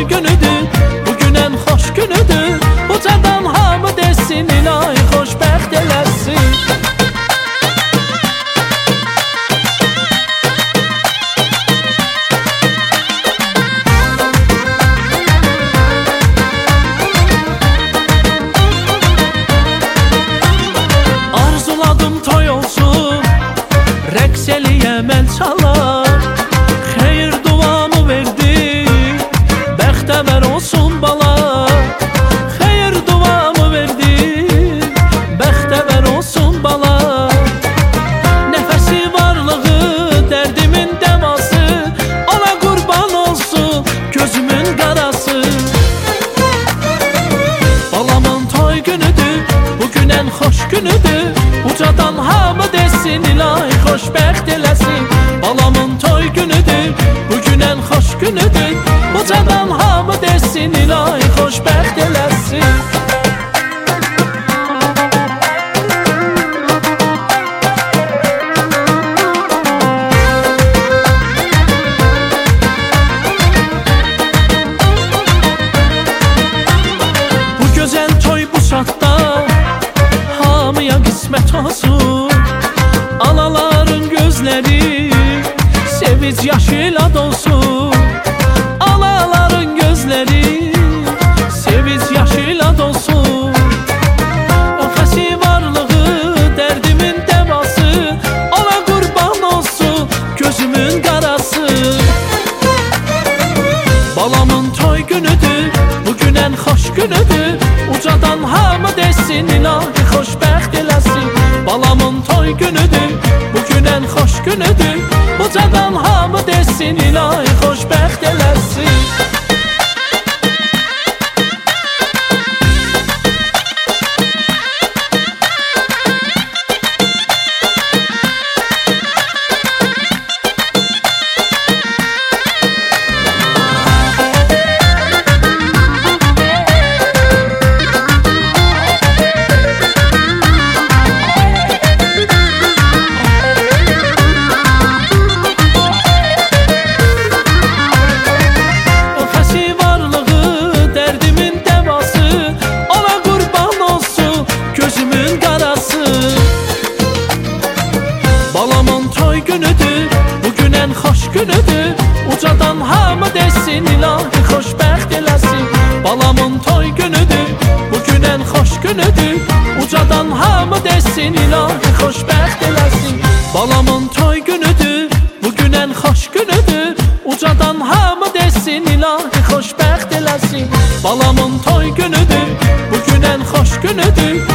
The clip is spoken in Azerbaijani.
toy günüdür, bugün en hoş günüdür. Ucadan hamı desin, ilahi xoşbəxt eləsin. Arzuladım toy olsun, rəqs eləyəm əl çalar. Xeyir duamı verdi, bəxtəvər olsun bala. Xeyir duamı verdi, bəxtəvər olsun bala. Nəfəsi varlığı, dərdimin dəması, ona qurban olsun gözümün qarası. Balamın toy günüdür, bugün en xoş günüdür. Ucadan hamı desin, ilahi xoşbəxt eləsin. Balamın toy günüdür, bugün en xoş günüdür. Ucadan hamı desin, ilahi xoşbəxt eləsin. Bu gözəl toy bu şadda hamıya qismət olsun. Anaların gözləri sevinç yaşıyla dolsun. Anaların gözləri sevinç yaşıyla dolsun. Nəfəsi varlığı, dərdimin dəvası, ona qurban olsun gözümün qarası. Balamın toy günüdür, bugün en xoş günüdür. Ucadan hamı desin, ilahi xoşbəxt eləsin. Balamın toy günüdür, bugün en xoş günüdür. Ucadan hamı desin, ilahi xoşbəxt eləsin. Balamın toy günüdür, bugün en xoş günüdür. Ucadan hamı desin, ilahi xoşbəxt eləsin. Balamın toy günüdür, bugün en xoş günüdür. Ucadan hamı desin, ilahi xoşbəxt eləsin. Balamın toy günüdür, bugün en xoş günüdür. Ucadan hamı desin, ilahi xoşbəxt eləsin. Balamın toy günüdür, bugün en xoş günüdür.